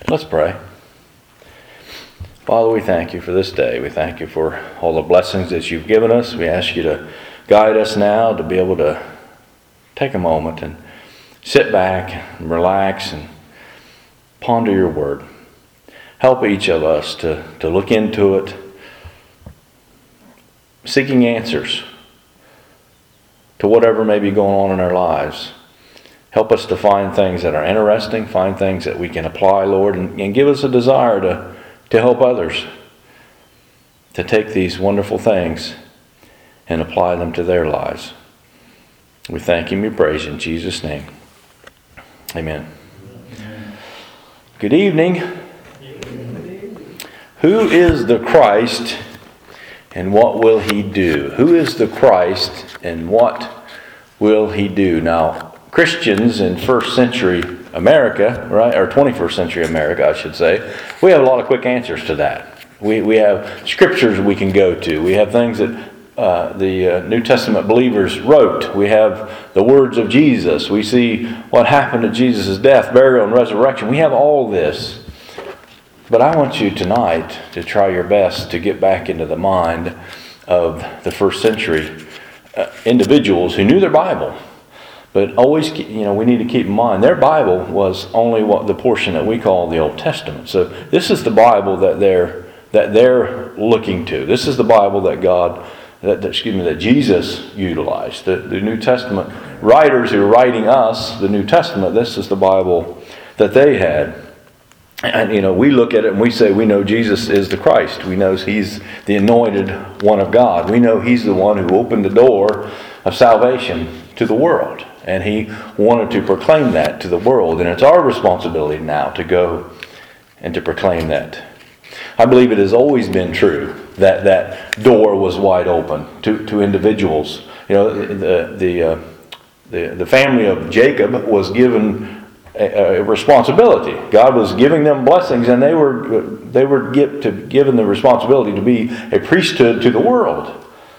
Let's pray. Father, we thank you for this day. We thank you for all the blessings that you've given us. We ask you to guide us now to be able to take a moment and sit back and relax and ponder your word. Help each of us to look into it, seeking answers to whatever may be going on in our lives. Help us to find things that are interesting, find things that we can apply, Lord, and give us a desire to help others, to take these wonderful things and apply them to their lives. We thank you and we praise you in Jesus' name. Amen. Good evening. Who is the Christ and what will he do? Who is the Christ and what will he do? Now, Christians in first century America, right, or 21st century America, I should say, we have a lot of quick answers to that. We have scriptures we can go to. We have things that the New Testament believers wrote. We have the words of Jesus. We see what happened at Jesus' death, burial, and resurrection. We have all this. But I want you tonight to try your best to get back into the mind of the first century individuals who knew their Bible. But always, we need to keep in mind, their Bible was only the portion that we call the Old Testament. So this is the Bible that they're looking to. This is the Bible that Jesus utilized. The New Testament writers who are writing us the New Testament, this is the Bible that they had. And we look at it and we say we know Jesus is the Christ. We know he's the anointed one of God. We know he's the one who opened the door of salvation to the world. And he wanted to proclaim that to the world. And it's our responsibility now to go and to proclaim that. I believe it has always been true that that door was wide open to individuals. The family of Jacob was given a responsibility. God was giving them blessings, and they were given the responsibility to be a priesthood to the world.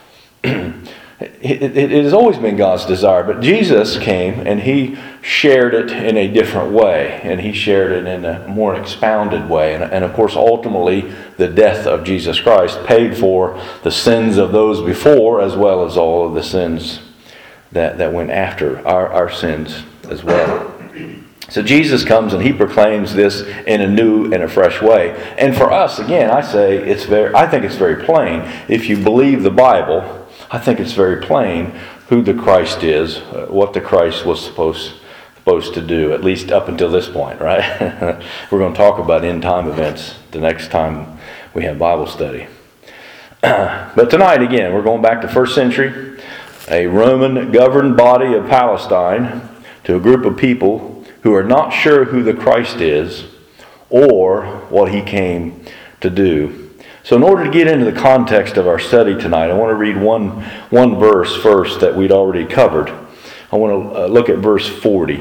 It has always been God's desire, but Jesus came and he shared it in a different way, and he shared it in a more expounded way. And of course, ultimately, the death of Jesus Christ paid for the sins of those before, as well as all of the sins that went after our sins as well. So Jesus comes and he proclaims this in a new and a fresh way. And for us, again, I think it's very plain. If you believe the Bible, I think it's very plain who the Christ is, what the Christ was supposed to do, at least up until this point, right? We're going to talk about end time events the next time we have Bible study. But tonight, again, we're going back to first century, a Roman governed body of Palestine, to a group of people who are not sure who the Christ is or what he came to do. So in order to get into the context of our study tonight, I want to read one verse first that we'd already covered. I want to look at verse 40.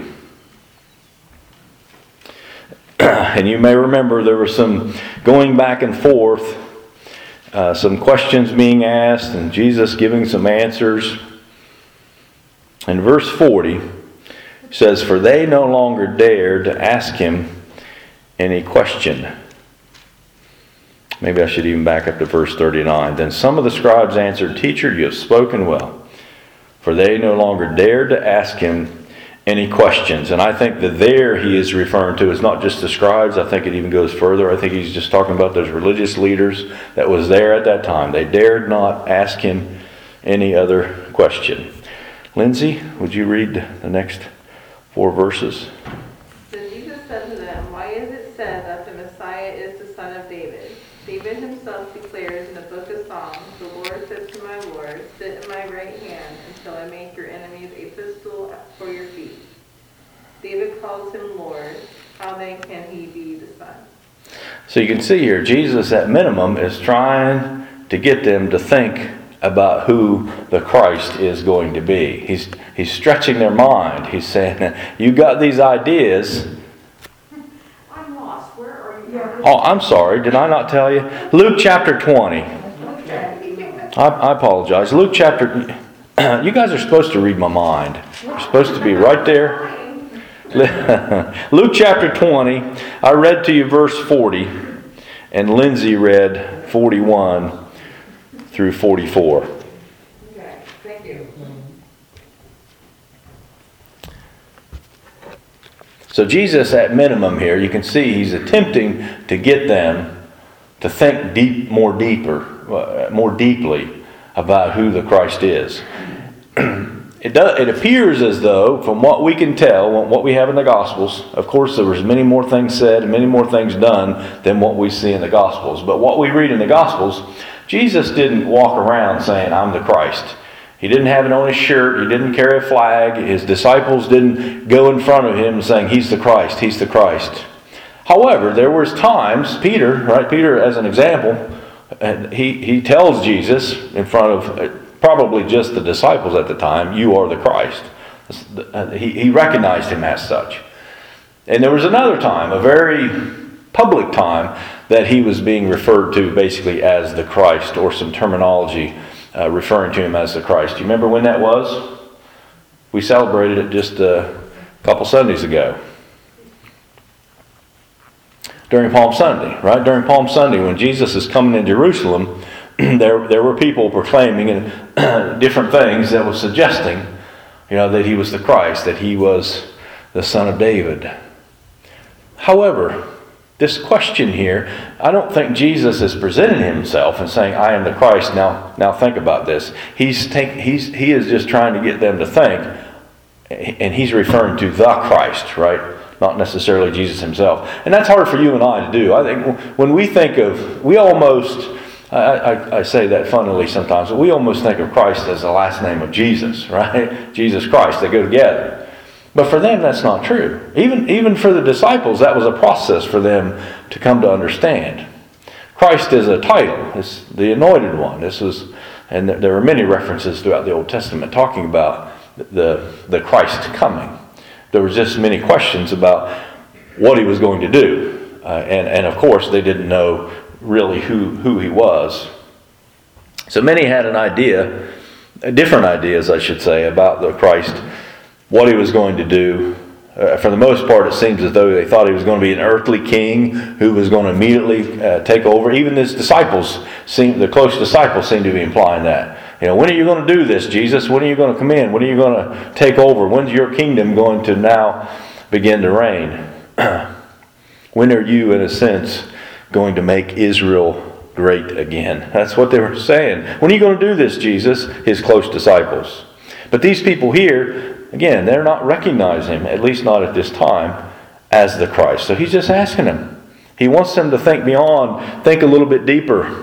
And you may remember there was some going back and forth, some questions being asked, and Jesus giving some answers. And verse 40 says, "For they no longer dared to ask him any question." Maybe I should even back up to verse 39. "Then some of the scribes answered, 'Teacher, you have spoken well.' For they no longer dared to ask him any questions." And I think that there he is referring to is not just the scribes. I think it even goes further. I think he's just talking about those religious leaders that was there at that time. They dared not ask him any other question. Lindsay, would you read the next 4 verses? So Jesus said to them, "Why is it said that the Messiah is the son of David? David himself declares in the book of Psalms, 'The Lord said to my Lord, sit at my right hand until I make your enemies a footstool for your feet.' David calls him Lord. How then can he be the son?" So you can see here, Jesus at minimum is trying to get them to think about who the Christ is going to be. He's stretching their mind. He's saying, you got these ideas. I'm lost. Where are you? Oh, I'm sorry. Did I not tell you? Luke chapter 20. I apologize. Luke chapter... You guys are supposed to read my mind. You're supposed to be right there. Luke chapter 20, I read to you verse 40, and Lindsay read 41 through 44. Okay, thank you. So Jesus, at minimum here, you can see he's attempting to get them to think more deeply about who the Christ is. It appears as though, from what we can tell, what we have in the Gospels, of course there was many more things said and many more things done than what we see in the Gospels. But what we read in the Gospels, Jesus didn't walk around saying, I'm the Christ. He didn't have it on his shirt. He didn't carry a flag. His disciples didn't go in front of him saying, He's the Christ, He's the Christ. However, there was times, Peter as an example, and he tells Jesus in front of probably just the disciples at the time, you are the Christ. He recognized him as such. And there was another time, a very public time, that he was being referred to basically as the Christ, or some terminology referring to him as the Christ. Do you remember when that was? We celebrated it just a couple Sundays ago. During Palm Sunday, right? During Palm Sunday, when Jesus is coming in Jerusalem, there were people proclaiming different things that was suggesting, that he was the Christ, that he was the Son of David. However, this question here, I don't think Jesus is presenting himself and saying, I am the Christ. Now think about this. He is just trying to get them to think, and he's referring to the Christ, right? Not necessarily Jesus himself. And that's hard for you and I to do. I think when we think of, we almost, I say that funnily sometimes, but we almost think of Christ as the last name of Jesus, right? Jesus Christ, they go together. But for them, that's not true. Even for the disciples, that was a process for them to come to understand. Christ is a title. It's the anointed one. And there are many references throughout the Old Testament talking about the Christ coming. There was just many questions about what he was going to do. And of course, they didn't know really who he was. So many had an idea, different ideas, I should say, about the Christ, what he was going to do. For the most part, it seems as though they thought he was going to be an earthly king who was going to immediately take over. Even his disciples, the close disciples, seem to be implying that. When are you going to do this, Jesus? When are you going to come in? When are you going to take over? When's your kingdom going to now begin to reign? When are you, in a sense, going to make Israel great again? That's what they were saying. When are you going to do this, Jesus? His close disciples. But these people here, again, they're not recognizing him, at least not at this time, as the Christ. So he's just asking them. He wants them to think beyond, think a little bit deeper.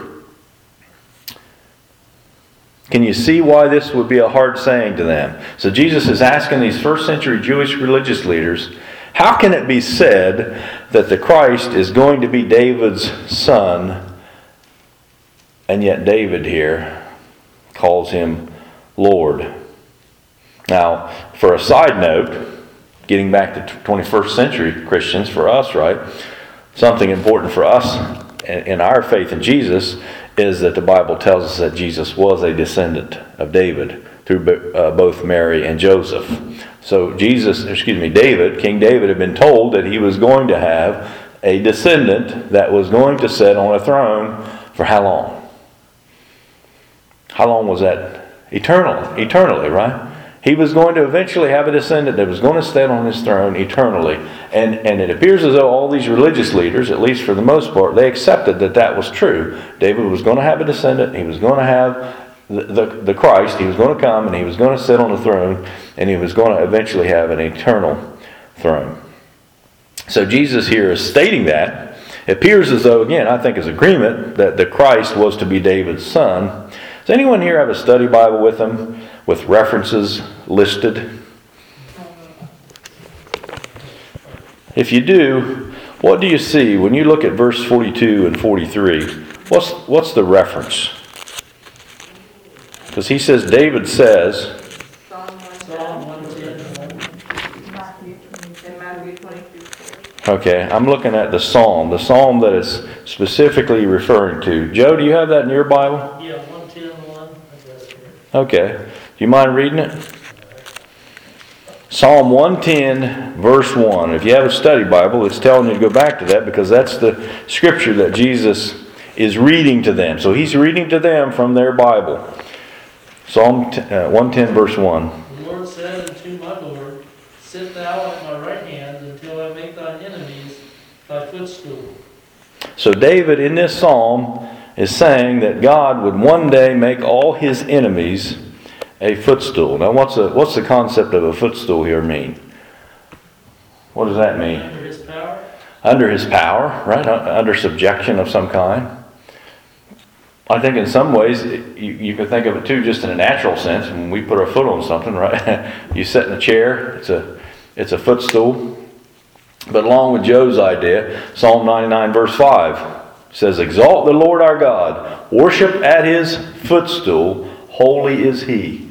Can you see why this would be a hard saying to them? So Jesus is asking these first century Jewish religious leaders, how can it be said that the Christ is going to be David's son, and yet David here calls him Lord? Now, for a side note, getting back to 21st century Christians, for us, right? Something important for us in our faith in Jesus is that the Bible tells us that Jesus was a descendant of David through both Mary and Joseph. So David, King David, had been told that he was going to have a descendant that was going to sit on a throne for how long? How long was that? Eternally, right? He was going to eventually have a descendant that was going to stand on his throne eternally. And it appears as though all these religious leaders, at least for the most part, they accepted that was true. David was going to have a descendant. He was going to have the Christ. He was going to come and he was going to sit on the throne. And he was going to eventually have an eternal throne. So Jesus here is stating that. It appears as though, again, I think is agreement that the Christ was to be David's son. Does anyone here have a study Bible with them, with references listed? If you do, what do you see when you look at verse 42 and 43? What's the reference? Because he says, David says, Psalm 110. Matthew 23. Okay, I'm looking at the psalm that is specifically referring to. Joe, do you have that in your Bible? Yeah, 110:1. Okay. Do you mind reading it? Psalm 110, verse 1. If you have a study Bible, it's telling you to go back to that because that's the scripture that Jesus is reading to them. So he's reading to them from their Bible. Psalm 110, verse 1. The Lord said unto my Lord, Sit thou at my right hand until I make thine enemies thy footstool. So David in this psalm is saying that God would one day make all his enemies a footstool. Now what's the concept of a footstool here mean? What does that mean? Under his power. Under his power, right? Under subjection of some kind. I think in some ways you can think of it too just in a natural sense. When we put our foot on something, right? You sit in a chair, it's a footstool. But along with Joe's idea, Psalm 99 verse 5 says, Exalt the Lord our God, worship at his footstool, holy is he.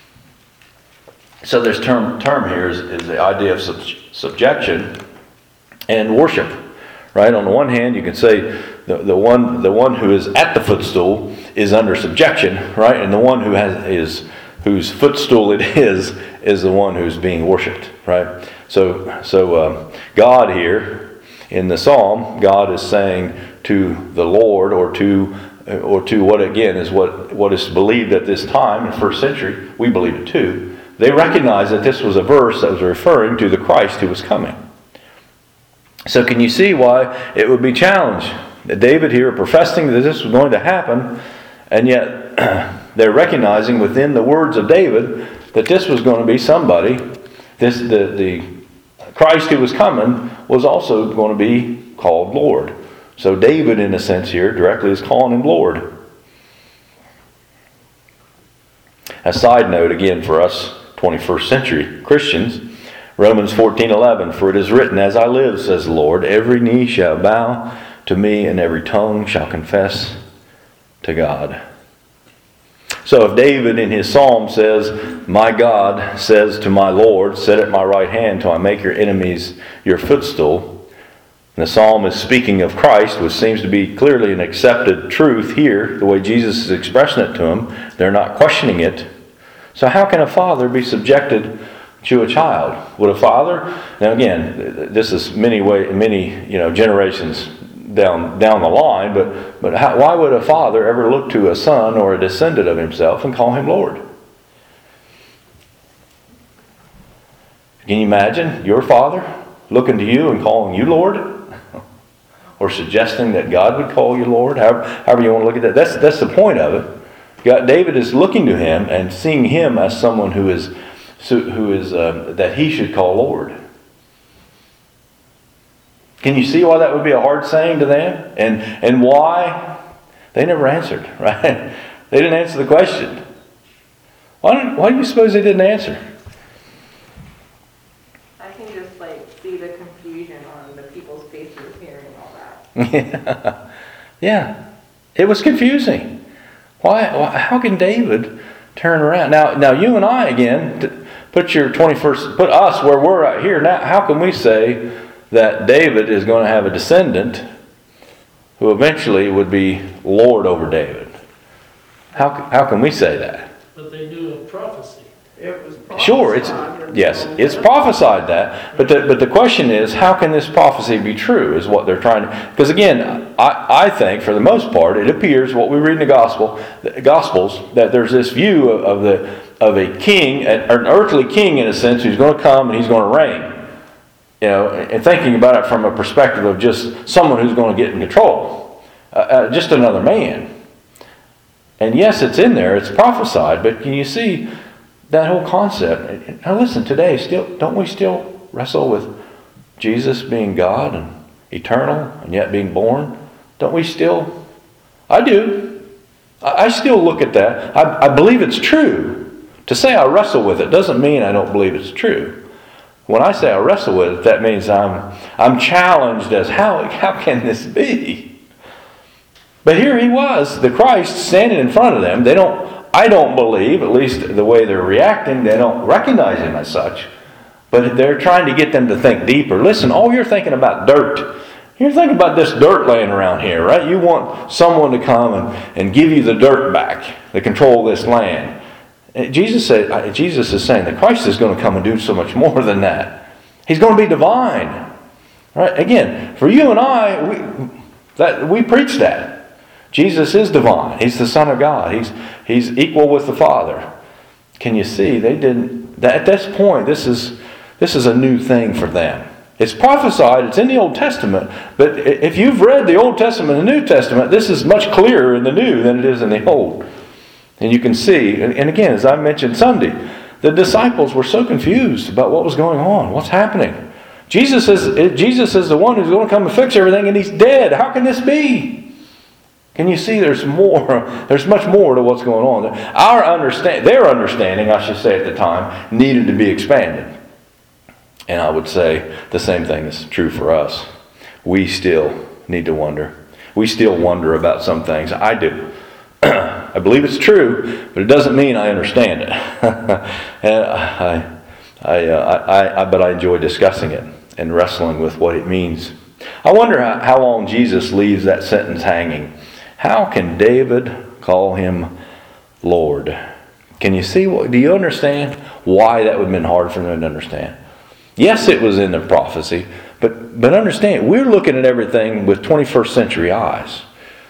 So this term here is the idea of subjection and worship. Right? On the one hand, you can say the one who is at the footstool is under subjection, right? And the one whose footstool it is the one who's being worshipped, right? So God here in the psalm, God is saying to the Lord, or to what again is what is believed at this time in the first century. We believe it too. They recognized that this was a verse that was referring to the Christ who was coming. So can you see why it would be challenged? David here professing that this was going to happen, and yet they're recognizing within the words of David that this was going to be somebody. The Christ who was coming was also going to be called Lord. So David, in a sense here, directly is calling him Lord. A side note again for us 21st century Christians, Romans 14:11, For it is written, As I live, says the Lord, every knee shall bow to me, and every tongue shall confess to God. So if David in his psalm says, My God says to my Lord, Sit at my right hand till I make your enemies your footstool, and the psalm is speaking of Christ, which seems to be clearly an accepted truth here, the way Jesus is expressing it to them. They're not questioning it. So how can a father be subjected to a child? Would a father? Now again, this is many generations down the line, but why would a father ever look to a son or a descendant of himself and call him Lord? Can you imagine your father looking to you and calling you Lord? Or suggesting that God would call you Lord? However you want to look at that. That's the point of it. David is looking to him and seeing him as someone who is that he should call Lord. Can you see why that would be a hard saying to them? And why? They never answered, right? They didn't answer the question. Why do you suppose they didn't answer? I can just see the confusion on the people's faces hearing all that. Yeah. It was confusing. Why? How can David turn around? Now you and I again, put us where we're at here. Now, how can we say that David is going to have a descendant who eventually would be Lord over David? How can we say that? But they knew of prophecy. It was prophesied. Sure, it's prophesied that, but the question is, how can this prophecy be true? Is what they're trying to. Because again, I think for the most part, it appears what we read in the Gospels that there's this view of a king, an earthly king in a sense, who's going to come and he's going to reign. And thinking about it from a perspective of just someone who's going to get in control, just another man. And yes, it's in there, it's prophesied, but can you see that whole concept? Now listen, today, don't we still wrestle with Jesus being God and eternal and yet being born? Don't we still? I do. I still look at that. I believe it's true. To say I wrestle with it doesn't mean I don't believe it's true. When I say I wrestle with it, that means I'm challenged as how can this be? But here he was, the Christ, standing in front of them. I don't believe, at least the way they're reacting, they don't recognize him as such. But they're trying to get them to think deeper. Listen, you're thinking about dirt. You're thinking about this dirt laying around here, right? You want someone to come and give you the dirt back, the control of this land. Jesus is saying that Christ is going to come and do so much more than that. He's going to be divine. Right? Again, for you and I, we preach that. Jesus is divine. He's the Son of God. He's equal with the Father. Can you see? They didn't. At this point, this is a new thing for them. It's prophesied. It's in the Old Testament. But if you've read the Old Testament and the New Testament, this is much clearer in the New than it is in the Old. And you can see. And again, as I mentioned Sunday, the disciples were so confused about what was going on. What's happening? Jesus is the one who's going to come and fix everything, and He's dead. How can this be? Can you see there's more? There's much more to what's going on. Their understanding, I should say at the time, needed to be expanded. And I would say the same thing is true for us. We still need to wonder. We still wonder about some things. I do. I believe it's true, but it doesn't mean I understand it. And but I enjoy discussing it and wrestling with what it means. I wonder how long Jesus leaves that sentence hanging. How can David call Him Lord? Can you see? Do you understand why that would have been hard for them to understand? Yes, it was in the prophecy, but understand, we're looking at everything with 21st century eyes.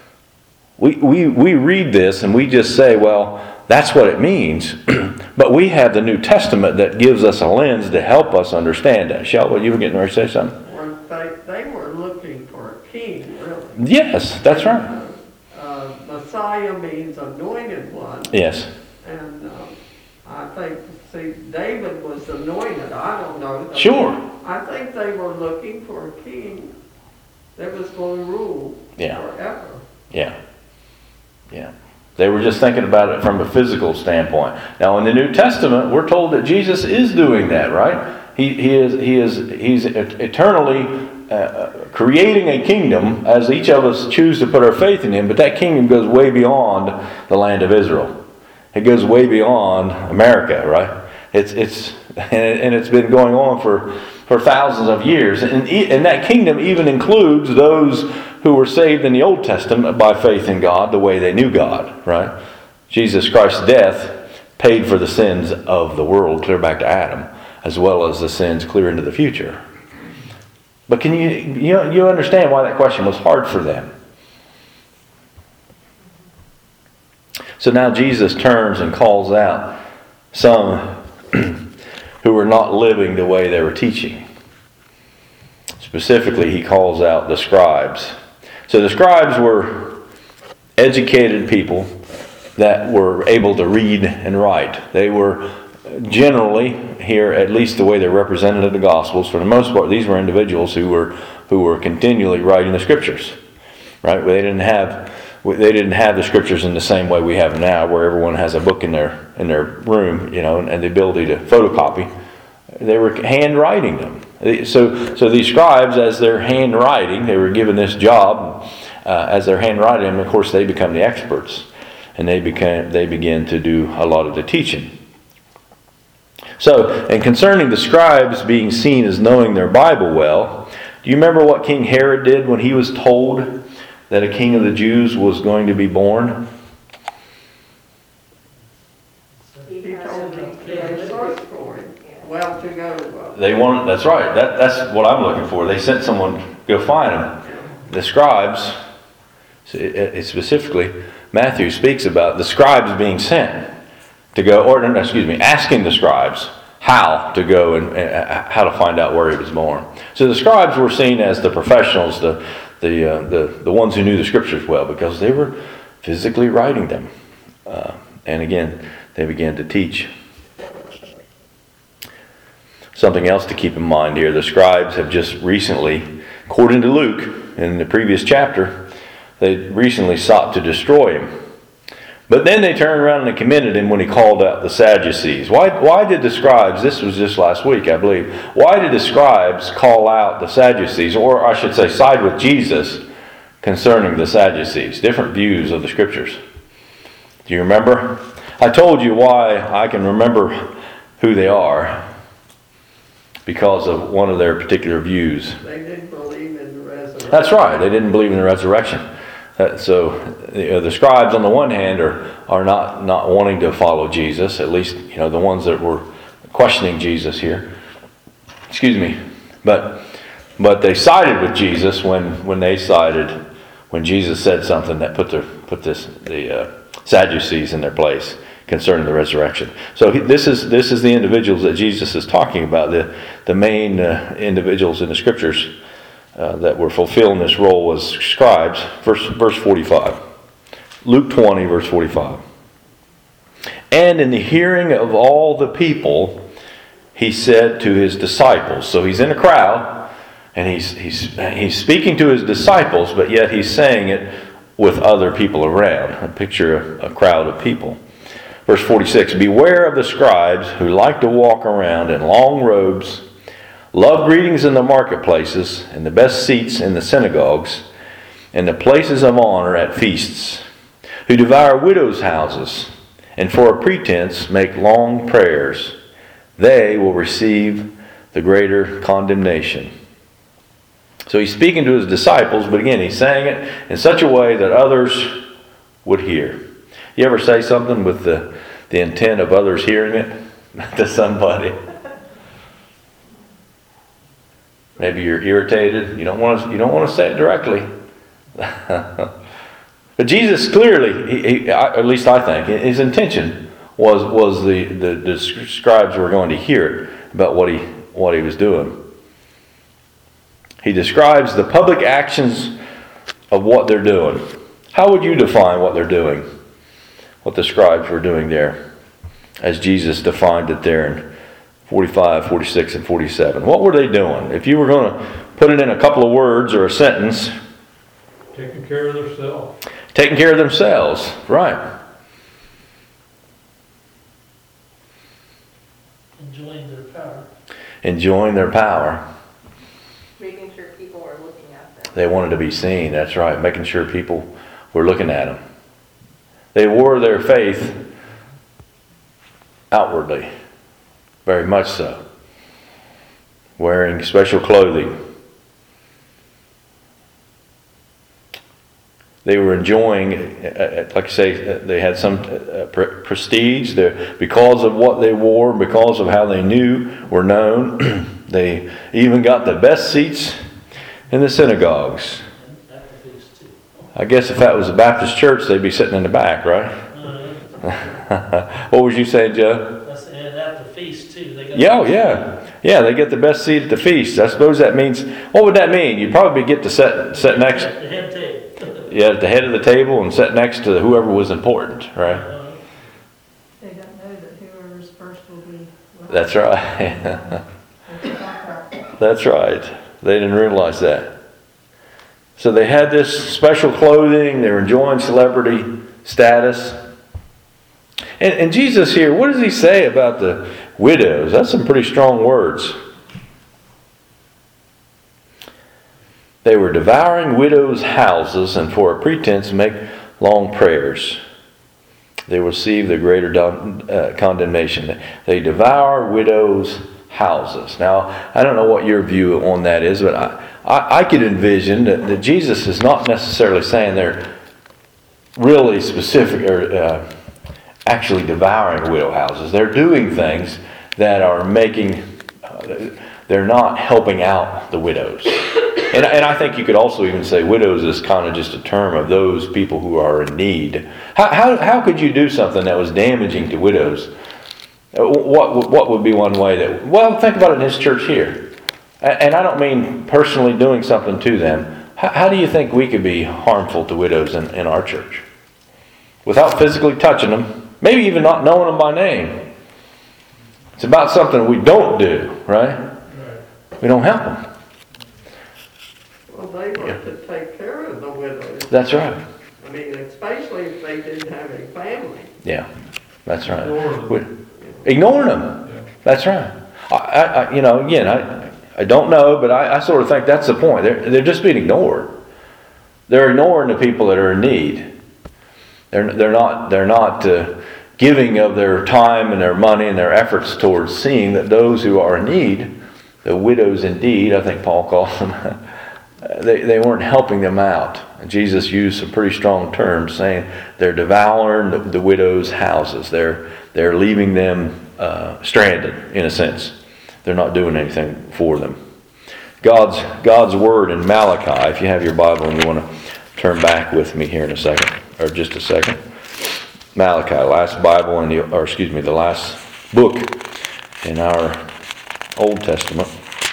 We read this and we just say, well, that's what it means. But we have the New Testament that gives us a lens to help us understand that. Shelby, you were getting ready to say something? They were looking for a king, really. Yes, that's right. Messiah means anointed one. Yes. And I think, David was anointed. I don't know. Sure. I think they were looking for a king that was going to rule forever. Yeah. Yeah. They were just thinking about it from a physical standpoint. Now, in the New Testament, we're told that Jesus is doing that, right? He's eternally creating a kingdom as each of us choose to put our faith in Him. But that kingdom goes way beyond the land of Israel. It goes way beyond America, right? It's been going on for thousands of years, and that kingdom even includes those who were saved in the Old Testament by faith in God the way they knew God, right? Jesus Christ's death paid for the sins of the world clear back to Adam, as well as the sins clear into the future. But can you understand why that question was hard for them? So now Jesus turns and calls out some who were not living the way they were teaching. Specifically, He calls out the scribes. So the scribes were educated people that were able to read and write. They were generally, here at least the way they're represented in the Gospels, for the most part, these were individuals who were continually writing the Scriptures. Right? They didn't have the Scriptures in the same way we have now, where everyone has a book in their room, and the ability to photocopy. They were handwriting them. So these scribes, as they're handwriting, they were given this job as they're handwriting them. Of course, they become the experts, and they begin to do a lot of the teaching. So, and concerning the scribes being seen as knowing their Bible well, do you remember what King Herod did when he was told that a king of the Jews was going to be born? He told them to search for Him. Well, to go. They wanted. That's right. That's what I'm looking for. They sent someone to go find him. The scribes, specifically, Matthew speaks about the scribes being sent to go, asking the scribes how to go and how to find out where He was born. So the scribes were seen as the professionals, the ones who knew the Scriptures well, because they were physically writing them. And again, they began to teach. Something else to keep in mind here, the scribes have just recently, according to Luke, in the previous chapter, they recently sought to destroy Him. But then they turned around and commended Him when He called out the Sadducees. Why did the scribes, this was just last week I believe, why did the scribes call out the Sadducees, or I should say side with Jesus concerning the Sadducees? Different views of the Scriptures. Do you remember? I told you why I can remember who they are. Because of one of their particular views. They didn't believe in the resurrection. That's right. They didn't believe in the resurrection. So the scribes on the one hand are not wanting to follow Jesus, at least the ones that were questioning Jesus here. Excuse me. But they sided with Jesus when Jesus said something that put the Sadducees in their place concerning the resurrection. So this is the individuals that Jesus is talking about, the main individuals in the scriptures that were fulfilling this role was scribes. Verse 45. Luke 20, verse 45. And in the hearing of all the people, he said to his disciples. So he's in a crowd, and he's speaking to his disciples, but yet he's saying it with other people around. A picture of a crowd of people. Verse 46, beware of the scribes who like to walk around in long robes, love greetings in the marketplaces, and the best seats in the synagogues, and the places of honor at feasts, who devour widows' houses, and for a pretense make long prayers. They will receive the greater condemnation. So he's speaking to his disciples, but again, he's saying it in such a way that others would hear. You ever say something with the intent of others hearing it to somebody? Maybe you're irritated. You don't want to say it directly. But Jesus clearly, at least I think, his intention was the scribes were going to hear about what he was doing. He describes the public actions of what they're doing. How would you define what they're doing? What the scribes were doing there, as Jesus defined it there in 45, 46, and 47. What were they doing? If you were going to put it in a couple of words or a sentence. Taking care of themselves. Taking care of themselves, right. Enjoying their power. Enjoying their power. Making sure people are looking at them. They wanted to be seen, that's right. Making sure people were looking at them. They wore their faith outwardly, very much so. Wearing special clothing. They were enjoying, like I say, they had some prestige because of what they wore, because of how they were known. They even got the best seats in the synagogues. I guess if that was a Baptist church, they'd be sitting in the back, right? What was you saying, Joe? And at the feast too. Yeah, they get the best seat at the feast. I suppose that means, what would that mean? You'd probably get to sit next. At the head table. Yeah, at the head of the table and sit next to whoever was important, right? They don't know that whoever's first will be last. That's right. That's right. They didn't realize that. So they had this special clothing. They were enjoying celebrity status. And Jesus here, what does he say about the widows? That's some pretty strong words. They were devouring widows' houses, and for a pretense make long prayers. They receive the greater condemnation. They devour widows' houses. Now, I don't know what your view on that is, but I could envision that Jesus is not necessarily saying they're really specific or actually devouring widow houses. They're doing things that are making, they're not helping out the widows. And I think you could also even say widows is kind of just a term of those people who are in need. How could you do something that was damaging to widows? What would be one way that... Well, think about it in his church here. And I don't mean personally doing something to them. How do you think we could be harmful to widows in our church? Without physically touching them, maybe even not knowing them by name. It's about something we don't do, right? We don't help them. Well, they were to take care of the widows. That's right. I mean, especially if they didn't have a family. Yeah, that's right. Ignoring them. Ignoring them. Yeah. That's right. I don't know, but I sort of think that's the point. They're just being ignored. They're ignoring the people that are in need. They're not giving of their time and their money and their efforts towards seeing that those who are in need, the widows indeed, I think Paul calls them, they weren't helping them out. Jesus used some pretty strong terms, saying they're devouring the widows' houses. They're leaving them stranded, in a sense. They're not doing anything for them. God's word in Malachi, if you have your Bible and you want to turn back with me here in a second, or just a second. Malachi, last Bible the last book in our Old Testament.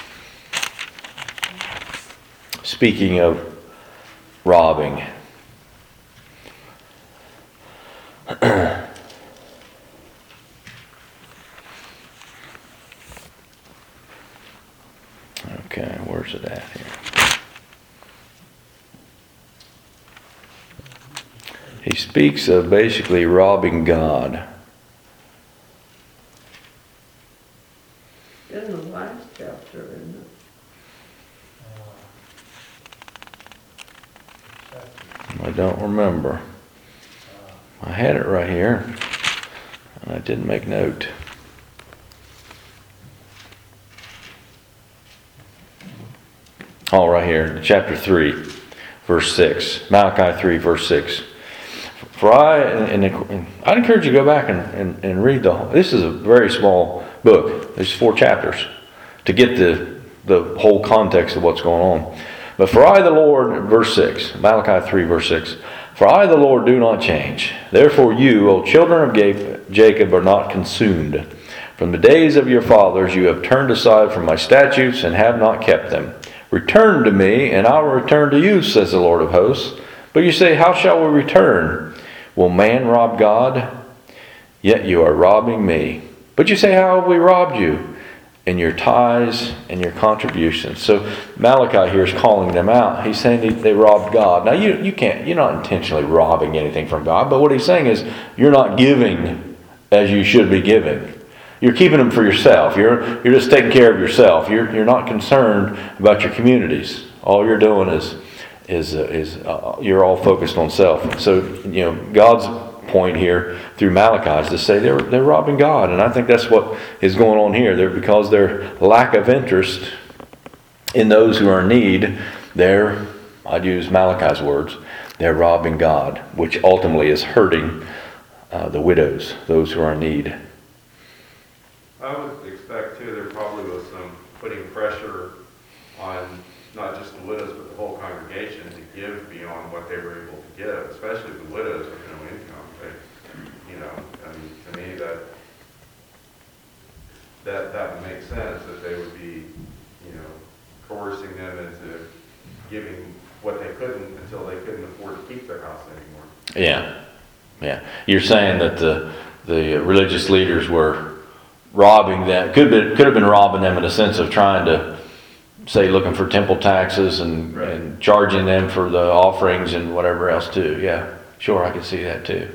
Speaking of robbing. Okay, where's it at here? He speaks of basically robbing God. In the last chapter, isn't it? I don't remember. I had it right here, and I didn't make note. Oh, right here, chapter 3, verse 6. Malachi 3, verse 6. For I'd encourage you to go back and read this is a very small book. There's 4 chapters to get the whole context of what's going on. But for I, the Lord, verse 6, Malachi 3, verse 6, for I, the Lord, do not change. Therefore you, O children of Jacob, are not consumed. From the days of your fathers you have turned aside from my statutes and have not kept them. Return to me, and I will return to you, says the Lord of hosts. But you say, how shall we return? Will man rob God? Yet you are robbing me. But you say, how have we robbed you? In your tithes and your contributions. So Malachi here is calling them out. He's saying they robbed God. Now you're not intentionally robbing anything from God, but what he's saying is you're not giving as you should be giving. You're keeping them for yourself. You're just taking care of yourself. You're not concerned about your communities. All you're doing is you're all focused on self. So God's point here through Malachi is to say they're robbing God, and I think that's what is going on here. Because their lack of interest in those who are in need, I'd use Malachi's words, they're robbing God, which ultimately is hurting the widows, those who are in need. I would expect too there probably was some putting pressure on not just the widows but the whole congregation to give beyond what they were able to give, especially the widows with no income. To me that would make sense that they would be, coercing them into giving what they couldn't until they couldn't afford to keep their house anymore. Yeah. You're saying that the religious leaders were robbing them. Could have been robbing them in a sense of trying to, say, looking for temple taxes and charging them for the offerings and whatever else too. Yeah, sure, I can see that too.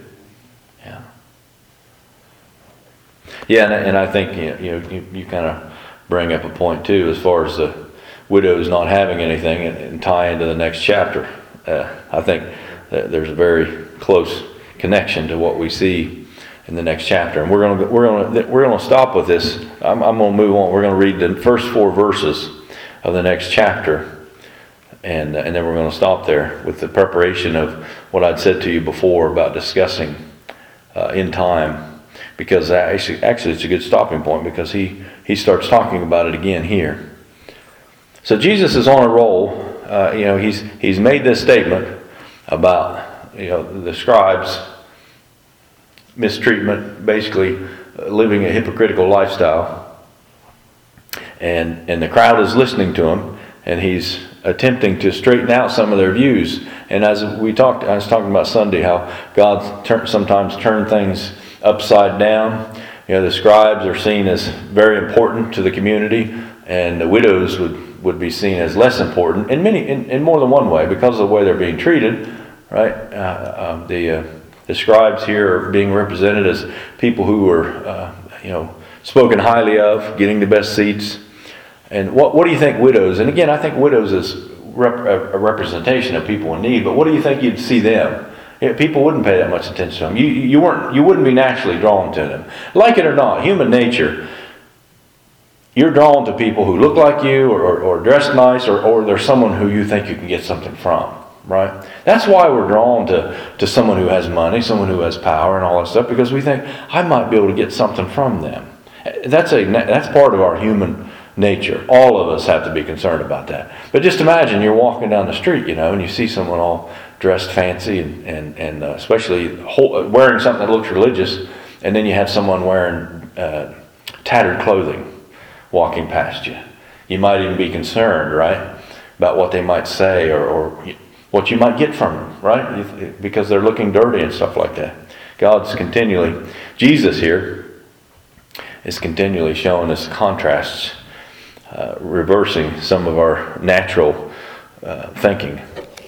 Yeah, and I think you kind of bring up a point too as far as the widows not having anything and tie into the next chapter. I think that there's a very close connection to what we see in the next chapter, and we're going to stop with this. I'm going to move on. We're going to read the first 4 verses of the next chapter, and then we're going to stop there with the preparation of what I'd said to you before about discussing in time. Because actually it's a good stopping point, because he starts talking about it again here. So Jesus is on a roll. He's made this statement about the scribes' mistreatment, basically living a hypocritical lifestyle, and the crowd is listening to him, and he's attempting to straighten out some of their views. And as I was talking about Sunday, how God sometimes turns things upside down. The scribes are seen as very important to the community, and the widows would be seen as less important in more than one way because of the way they're being treated. Right? The scribes here are being represented as people who were spoken highly of, getting the best seats. And what do you think widows? And again, I think widows is a representation of people in need. But what do you think you'd see them? People wouldn't pay that much attention to them. You wouldn't be naturally drawn to them. Like it or not, human nature, you're drawn to people who look like you or dress nice or there's someone who you think you can get something from. right? That's why we're drawn to someone who has money, someone who has power and all that stuff, because we think, I might be able to get something from them. That's part of our human nature. All of us have to be concerned about that. But just imagine you're walking down the street, and you see someone all dressed fancy and especially wearing something that looks religious, and then you have someone wearing tattered clothing walking past you. You might even be concerned, right, about what they might say or what you might get from them, right, because they're looking dirty and stuff like that. Jesus here is continually showing us contrasts, reversing some of our natural thinking.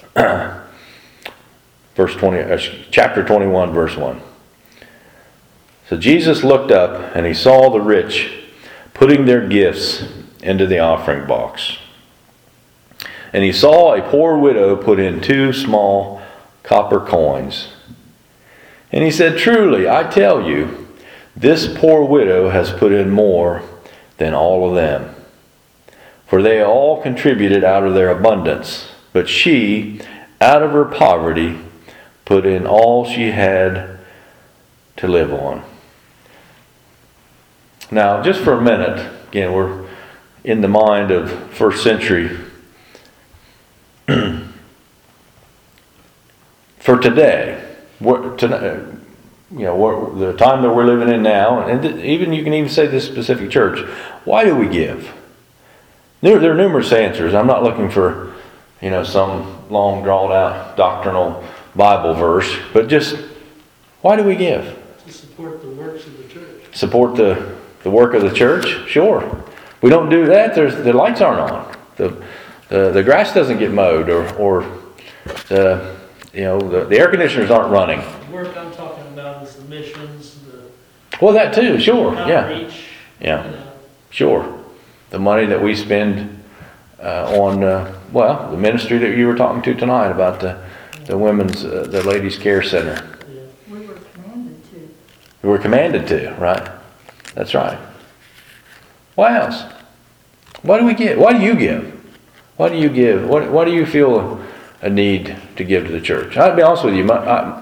Chapter 21, verse 1. So Jesus looked up and he saw the rich putting their gifts into the offering box. And he saw a poor widow put in 2 small copper coins. And he said, "Truly, I tell you, this poor widow has put in more than all of them. For they all contributed out of their abundance, but she, out of her poverty, put in all she had to live on." Now, just for a minute, again, we're in the mind of first century. For today, the time that we're living in now, and you can even say this specific church, why do we give? There are numerous answers. I'm not looking for, some long drawn out doctrinal Bible verse, but just why do we give? To support the works of the church. Support the work of the church? Sure. We don't do that, the lights aren't on. The grass doesn't get mowed, or the air conditioners aren't running. The work I'm talking about is the missions, Well, that too, sure, yeah. outreach. Yeah, sure. The money that we spend on, the ministry that you were talking to tonight about the women's, the ladies' care center. Yeah. We were commanded to. We're commanded to, right? That's right. What else? What do we give? Why do you give? Why do you give? Why do you feel a need to give to the church? I'll be honest with you.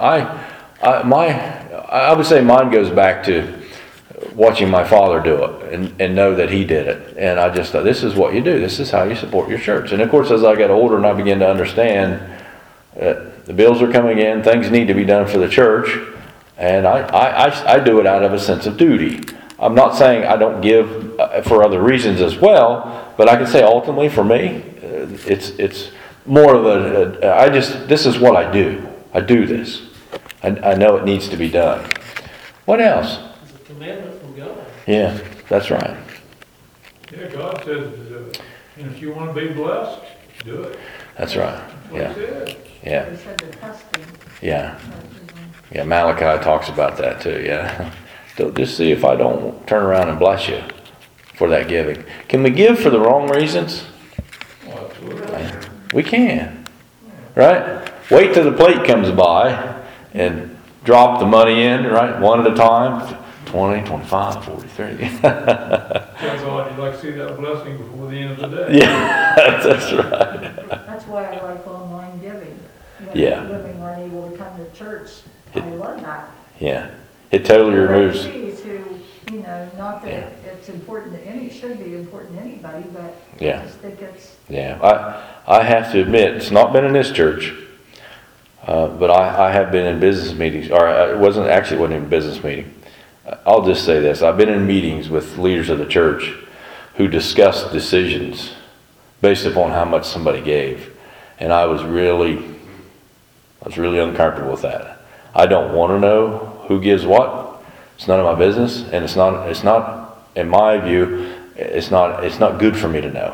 I would say mine goes back to watching my father do it and know that he did it. And I just thought, this is what you do. This is how you support your church. And of course, as I got older and I began to understand the bills are coming in, things need to be done for the church, and I do it out of a sense of duty. I'm not saying I don't give for other reasons as well, but I can say ultimately for me, it's more of this is what I do. I do this. I know it needs to be done. What else? It's a commandment from God. Yeah, that's right. Yeah, God says to do it. And if you want to be blessed, do it. That's right. What Yeah, He said. yeah, They said the testing. yeah. Yeah, Malachi talks about that too, yeah. So just see if I don't turn around and bless you for that giving. Can we give for the wrong reasons? Oh, absolutely. We can. Right? Wait till the plate comes by and drop the money in, right? One at a time. 20, 25, 40, 30. Thank God you'd like to see that blessing before the end of the day. Yeah, that's right. That's why I like online giving. Yeah. Living aren't able to come to church. I love that. Yeah. It totally removes. Not that it's important to should be important to anybody, but Yeah. I just think it's. Yeah. I have to admit, it's not been in this church, but I have been in business meetings, or it wasn't in a business meeting. I'll just say this. I've been in meetings with leaders of the church who discussed decisions based upon how much somebody gave. And I was really uncomfortable with that. I don't want to know who gives what. It's none of my business, and it's not in my view, it's not good for me to know.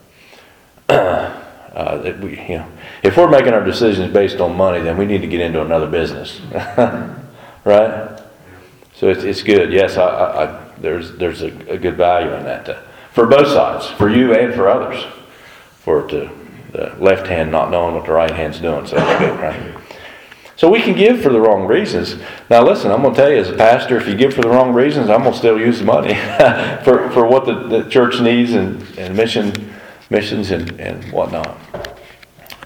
If we're making our decisions based on money, then we need to get into another business. Right? So it's good. Yes, there's a good value in that for both sides, for you and for others. For the left hand not knowing what the right hand's doing, so that's good, right? So we can give for the wrong reasons. Now listen, I'm going to tell you as a pastor, if you give for the wrong reasons, I'm going to still use the money for what the church needs and missions and whatnot.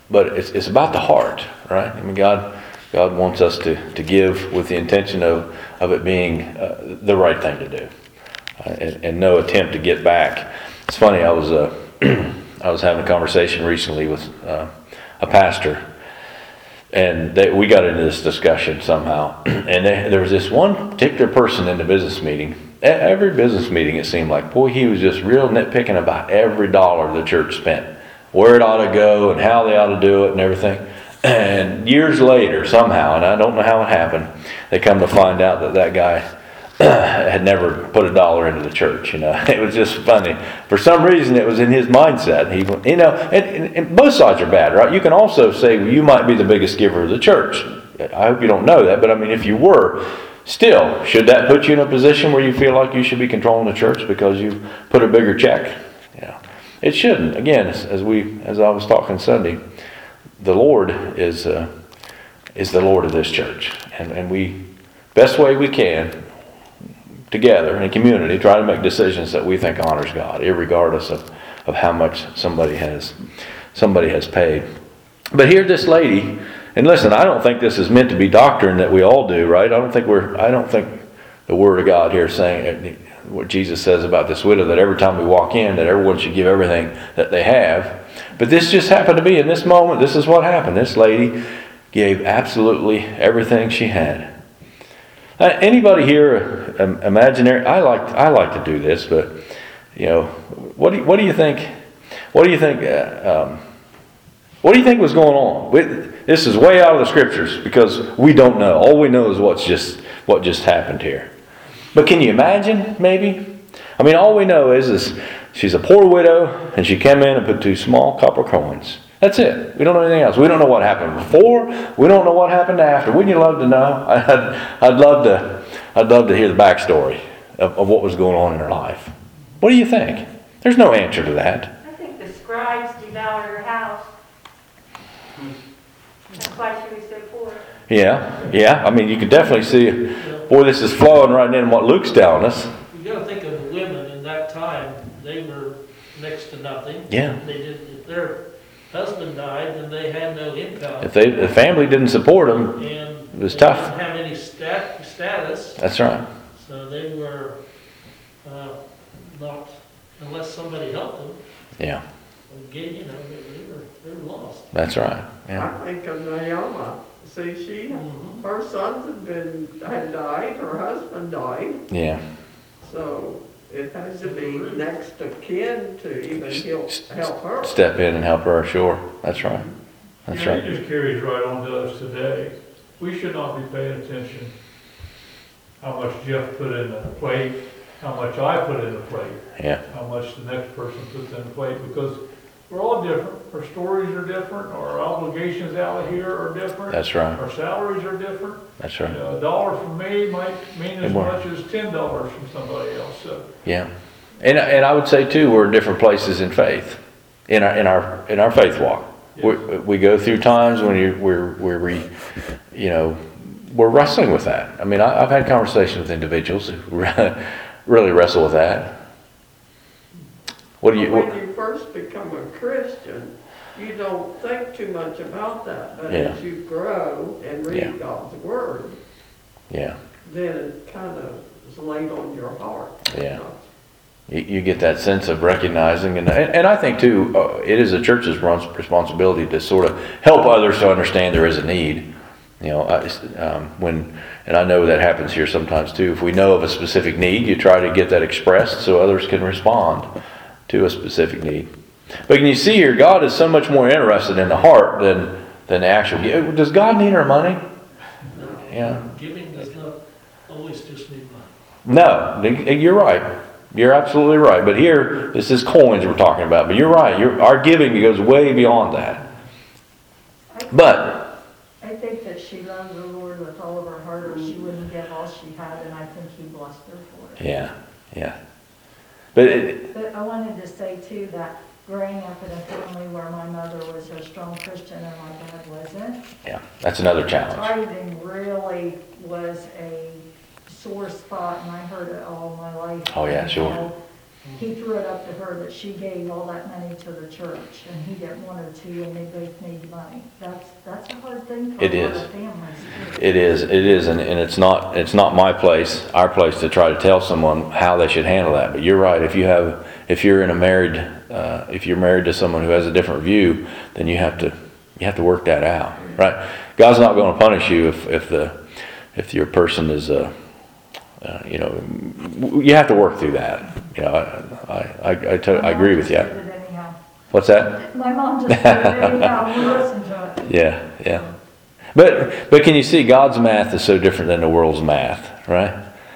but it's about the heart, right? I mean, God wants us to give with the intention of it being the right thing to do, and no attempt to get back. It's funny. I was I was having a conversation recently with a pastor, and we got into this discussion somehow. And there was this one particular person in the business meeting. Every business meeting, it seemed like, boy, he was just real nitpicking about every dollar the church spent, where it ought to go and how they ought to do it and everything. And years later, somehow, and I don't know how it happened, they come to find out that guy had never put a dollar into the church. It was just funny. For some reason, it was in his mindset. And both sides are bad, right? You can also say, well, you might be the biggest giver of the church. I hope you don't know that, but I mean, if you were, still, should that put you in a position where you feel like you should be controlling the church because you've put a bigger check? It shouldn't. Again, as I was talking Sunday, the Lord is the Lord of this church, and we, best way we can, together in a community, try to make decisions that we think honors God, irregardless of how much somebody has paid. But here, this lady, and listen, I don't think this is meant to be doctrine that we all do, right? I don't think the Word of God here is saying what Jesus says about this widow, that every time we walk in, that everyone should give everything that they have. But this just happened to be in this moment. This is what happened. This lady gave absolutely everything she had. Anybody here imaginary? I like to do this, but what do you think? What do you think? What do you think was going on? This is way out of the scriptures because we don't know. All we know is what just happened here. But can you imagine? Maybe. I mean, all we know is she's a poor widow, and she came in and put 2 small copper coins. That's it. We don't know anything else. We don't know what happened before. We don't know what happened after. Wouldn't you love to know? I'd love to hear the backstory of what was going on in her life. What do you think? There's no answer to that. I think the scribes devoured her house. That's why she was so poor. Yeah. I mean, you could definitely see, boy, this is flowing right in what Luke's telling us. You got to think of the women in that time. They were next to nothing. Yeah. If their husband died, then they had no income. If the family didn't support them, And it was they tough. didn't have any status. That's right. So they were not, unless somebody helped them. Yeah. They were lost. That's right. Yeah. I think of Naomi. See, her sons had died, her husband died, Yeah. so it has to be next of kin to even help her. Step in and help her, sure. That's right. That's It right. just carries right on to us today. We should not be paying attention how much Jeff put in the plate, how much I put in the plate, Yeah. how much the next person puts in the plate, because we're all different. Our stories are different. Our obligations out here are different. That's right. Our salaries are different. That's right. $1 from me might mean as More. much as $10 from somebody else. So Yeah. And I would say too, we're in different places in faith, in our faith walk. Yes. We go through times when we're wrestling with that. I mean, I've had conversations with individuals who really wrestle with that. When you first become a Christian, you don't think too much about that. But Yeah. as you grow and read Yeah. God's Word, Yeah. then it kind of is laid on your heart. Yeah. You get that sense of recognizing, and I think too, it is a church's responsibility to sort of help others to understand there is a need. And I know that happens here sometimes too. If we know of a specific need, you try to get that expressed so others can respond to a specific need. But can you see here, God is so much more interested in the heart than the actual. Does God need our money? Yeah. Giving does not always just need money. No, you're right. You're absolutely right. But here, this is coins we're talking about. But you're right. Our giving goes way beyond that. But I think that she loved the Lord with all of her heart, or she wouldn't give all she had, and I think He blessed her for it. yeah. But But I wanted to say too that growing up in a family where my mother was a strong Christian and my dad wasn't, yeah, that's another challenge. tithing really was a sore spot, and I heard it all my life. Oh, yeah, sure. he threw it up to her that she gave all that money to the church, and he didn't want her to, and they both need money. That's a hard thing for It a lot is. of families. It is, and it's not my place, our place to try to tell someone how they should handle that. But you're right. If you're married to someone who has a different view, then you have to work that out, right? God's not going to punish you if your person is you have to work through that. I agree with you. What's that? My mom just did it anyhow, we listened to it. Yeah. But can you see, God's math is so different than the world's math, right?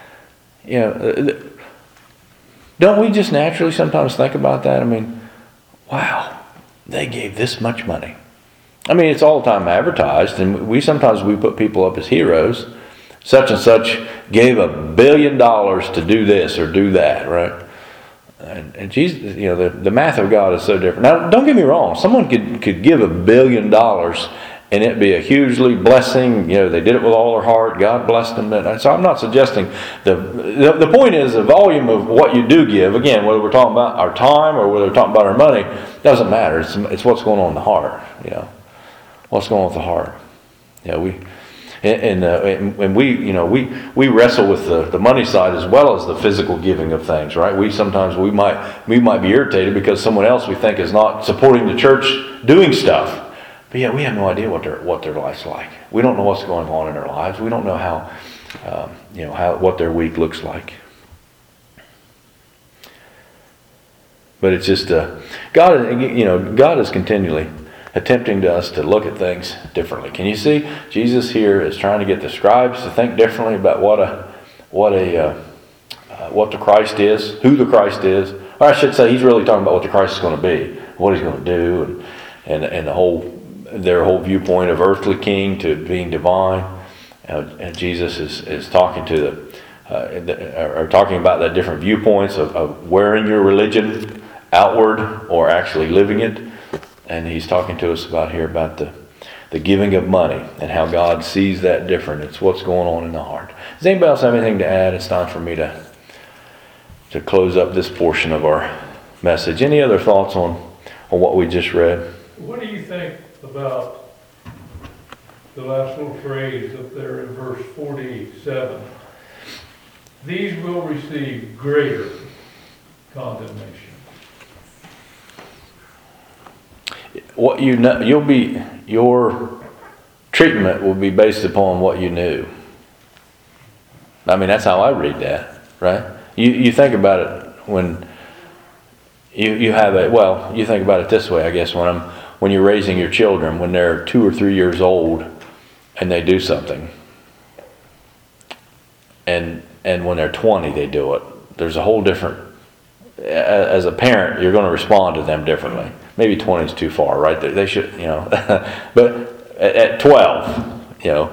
Don't we just naturally sometimes think about that? I mean, wow, they gave this much money. I mean, it's all the time advertised, and we put people up as heroes. Such and such gave $1 billion to do this or do that, right? And Jesus, the math of God is so different. Now, don't get me wrong. Someone could give $1 billion and it'd be a hugely blessing. They did it with all their heart. God blessed them. So I'm not suggesting the point is the volume of what you do give. Again, whether we're talking about our time or whether we're talking about our money, doesn't matter. It's what's going on in the heart. What's going on with the heart. We wrestle with the money side as well as the physical giving of things, right? We might be irritated because someone else we think is not supporting the church doing stuff, but yet we have no idea what their life's like. We don't know what's going on in their lives. We don't know how what their week looks like. But it's just God is continually attempting us to look at things differently. Can you see? Jesus here is trying to get the scribes to think differently about what the Christ is, who the Christ is. Or I should say, he's really talking about what the Christ is going to be, what he's going to do, and their whole viewpoint of earthly king to being divine. And Jesus is talking talking about that different viewpoints of wearing your religion outward or actually living it. And he's talking to us about the giving of money and how God sees that different. It's what's going on in the heart. Does anybody else have anything to add? It's time for me to close up this portion of our message. Any other thoughts on what we just read? What do you think about the last little phrase up there in verse 47? These will receive greater condemnation. Your treatment will be based upon what you knew. I mean, that's how I read that, right? You think about it when you think about it this way, I guess, when you're raising your children, when they're 2 or 3 years old and they do something, and when they're 20 they do it. There's a whole different, as a parent, you're going to respond to them differently. Maybe 20 is too far, right? They should, but at 12,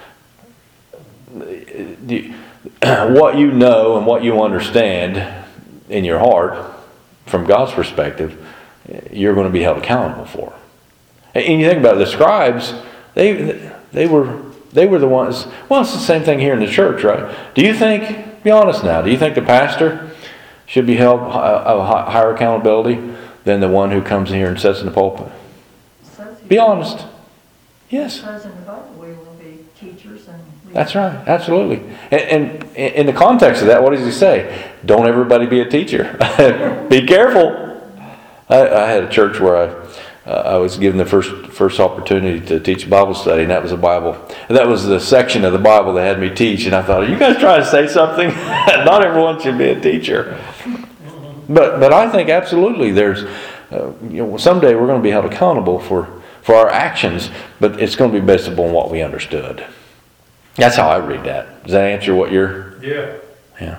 what you know and what you understand in your heart, from God's perspective, you're going to be held accountable for. And you think about it, the scribes, they were the ones. Well, it's the same thing here in the church, right? Do you think? Be honest now. Do you think the pastor should be held higher accountability than the one who comes in here and sits in the pulpit? Be honest. Yes. It says in the Bible we will be teachers and that's right. Absolutely. And in the context of that, what does he say? Don't everybody be a teacher. Be careful. I had a church where I was given the first opportunity to teach Bible study, and that was that was the section of the Bible they had me teach, and I thought, are you guys trying to say something? Not everyone should be a teacher. But I think absolutely there's, someday we're going to be held accountable for our actions, but it's going to be based upon what we understood. That's how I read that. Does that answer what you're? Yeah.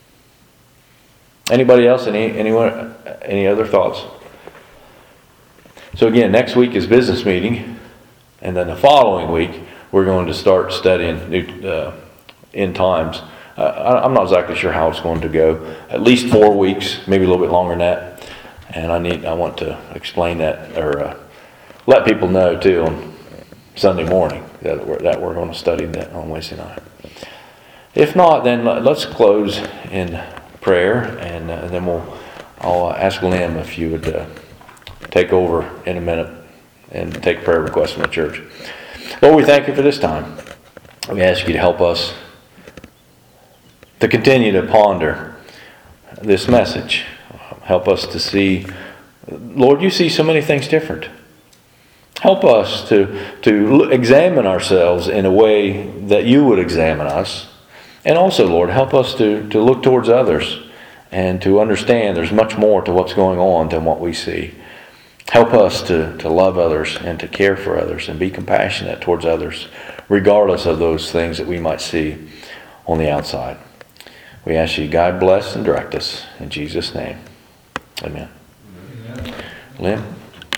Anybody else? Any other thoughts? So again, next week is business meeting, and then the following week we're going to start studying end times. I'm not exactly sure how it's going to go. At least 4 weeks, maybe a little bit longer than that. And I want to explain that or let people know too on Sunday morning that we're going to study that on Wednesday night. If not, then let's close in prayer, and then we'll I'll ask Lim if you would take over in a minute and take prayer requests from the church. Lord, we thank you for this time. We ask you to help us to continue to ponder this message. Help us to see, Lord, you see so many things different. Help us to examine ourselves in a way that you would examine us. And also, Lord, help us to look towards others and to understand there's much more to what's going on than what we see. Help us to love others and to care for others and be compassionate towards others, regardless of those things that we might see on the outside. We ask you, God bless and direct us. In Jesus' name, amen. Lim?